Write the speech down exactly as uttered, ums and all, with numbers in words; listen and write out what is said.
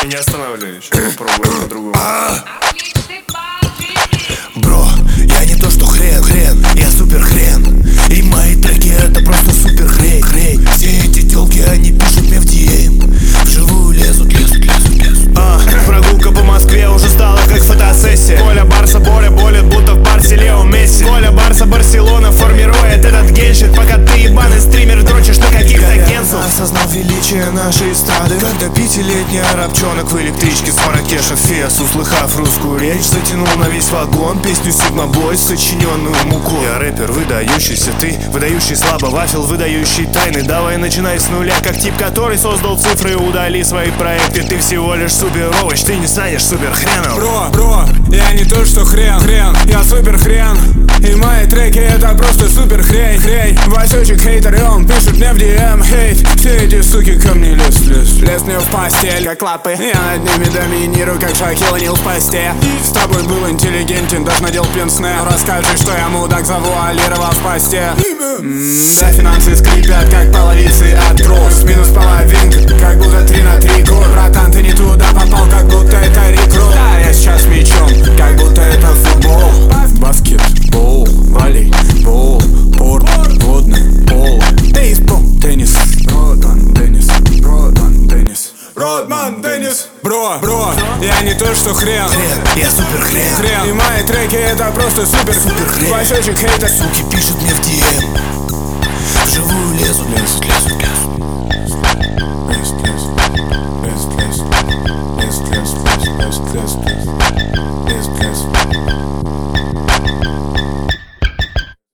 не останавливаюсь, попробуем по-другому. Бро, я не то что хрен, хрен, я супер хрен. И мои треки это просто супер хрень, хрень. Все эти тёлки, они пишут мне в ди эм. Вживую лезут, лезут, лезут, лезут. А, прогулка по Москве уже стала как фотосессия. Коля Барса, Боря болит, будто в Барсе Лео Месси. Коля Барса, Барселона формирует этот геншит. Пока ты ебаный стример дрочишь на каких-то генсов. Осознал величие нашей эстрады, когда пятилетний арабчонок в электричке с Маракеша в Фес, услыхав русскую речь, затянул на весь вагон песню Сигма Бой, сочиненную мукой. Я рэпер выдающийся, ты выдающий слабо, вафел выдающий тайны. Давай начинай с нуля, как тип, который создал цифры. Удали свои проекты, ты всего лишь супер овощ, ты не станешь супер хреном. Бро, бро, я не то что хрен, хрен, я супер хрен. И мои треки это просто супер хрень, хрень. Васечек хейтер, и он пишет мне в ди эм хейт. Все эти суки ко мне лез, лез, лез мне в постель, как лапы. Я над ними доминирую, как Шакил Нил в посте. С тобой был интеллигентен, даже надел пенсне. Расскажи, что я мудак, завуалировал в посте. Да, финансы скрипят, как половицы от кросс. Минус половинка, как будто три на три год. Братан, ты не туда попал, как будто это рекрут. Да, я сейчас мечом, как будто это футбол. Баскетбол, волейбол, порт, водный пол, бейсбол, теннис, Родман Деннис, Родман Деннис, Родман Деннис. Бро, бро, я не то что хрен, Хрен, я супер хрен, хрен. И мои треки это просто супер, супер хрен. Васечек хейтер, суки пишут мне в ди эм. Вживую лезут, лезут, лезут, лезут. Лезут, лезут, лезут, лезут, лезут, лезут, лезут, лезут, лезут.